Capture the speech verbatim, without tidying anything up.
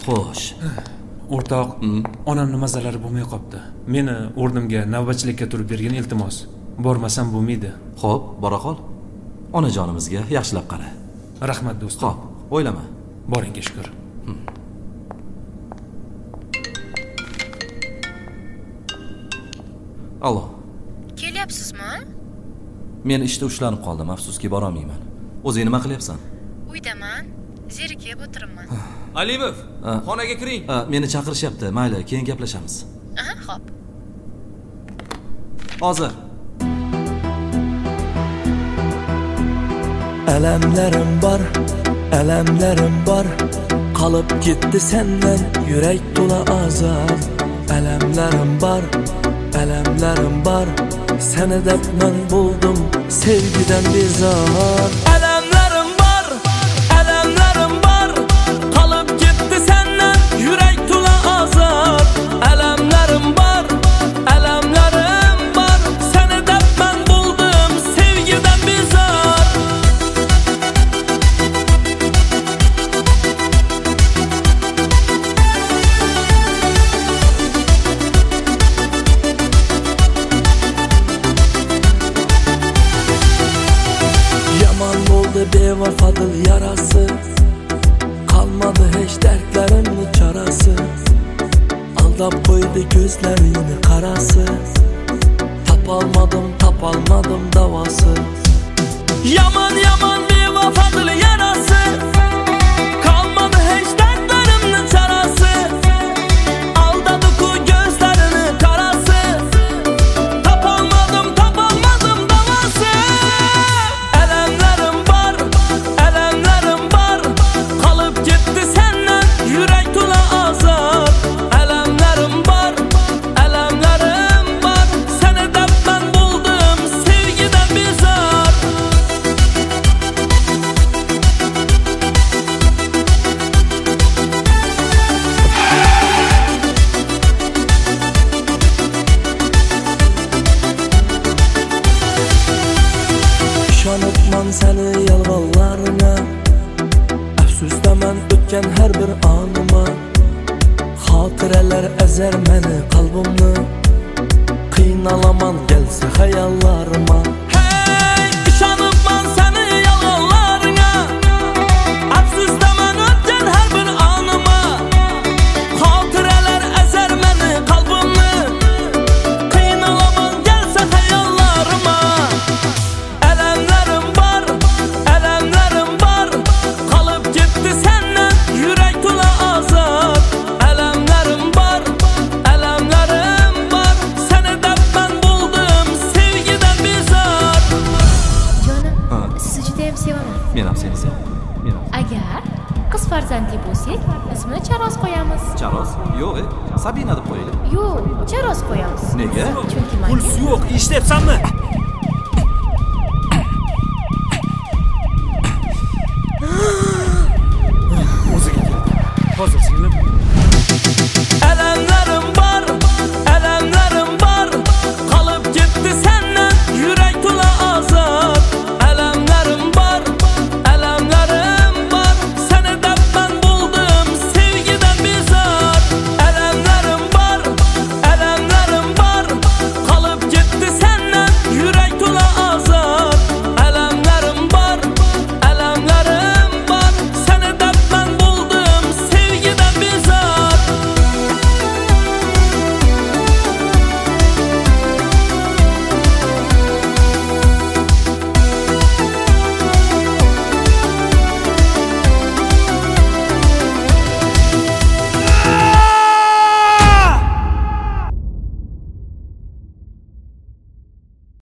Xo'sh. O'rtoq, onamning mazalari bo'lmay qopti. Meni o'rnimga navbatchilikka turib bergan iltimos. Bormasam bo'lmaydi. Xo'p, bora qol. Onajonimizga yaxshilab qara. Rahmat do'stim. Xo'p, o'ylama. Boringga shukr. Allo. Kelyapsizmi? Men ishda ushlanib qoldim, afsuski bora olmayman. O'zing nima qilyapsan? Uydaman. Zerikib o'tiribman. Alimov, xonaga kiring. Meni chaqirishyapti. Mayli, keyin gaplashamiz. Aha, xo'p. Hozir. Alamlarim bor, alamlarim bor. Qolib ketdi sendan yurak to'la azab. Alamlarim bor, alamlarim bor. Seni deb men buldum sevgiden bezor. Alamlarim bor, alamlarim bor. Qolib ketdi sendan yurak to'la azab. Alamlarim bor, alamlarim bor. Seni deb men buldum sevgiden bezor. Yaman oldu bevafadır yarası. Kalmadı hiç dertlerimin çarası. Aldap koydu gözlerini karası. Tapalmadım tapalmadım davası. Yaman yaman bevafadır yarası. Kalmadı hiç dertlerimin çarası. Aldadı ku gözlerini karası. Tapalmadım tapalmadım davası. Alamlarim bor, alamlarim bor. Qolib ketdi sendan yurak to'la azab. Alamlarim bor, alamlarim bor. Seni deb men buldum sevgiden bezor. İşanıpman seni yalvarlarına. Afsusda men o'tgan her bir anıma. Xotiralar ezer meni qalbimni. Qiynalaman gelse hayallarıma. Hey, işanıpman seni yalvarlarına. Afsusda men o'tgan her bir anıma. Xotiralar ezer meni qalbimni. Qiynalaman gelse hayallarıma. Alamlarim bor, alamlarim bor. Qolib ketdi sendan yurak to'la azab. Alamlarim bor, alamlarim bor. Seni deb men buldum sevgiden bezor. Jonim, sizni juda ham sevaman. Men ham seni sevaman. Men ham. Agar qiz farzandli bo'lsak, ismini Charoz qo'yamiz. Charoz? Yo'q, Sabina deb qo'yaylik. Yo'q, Charoz qo'yamiz. Nega? Chunki menga Puls yo'q, eshityapsanmi?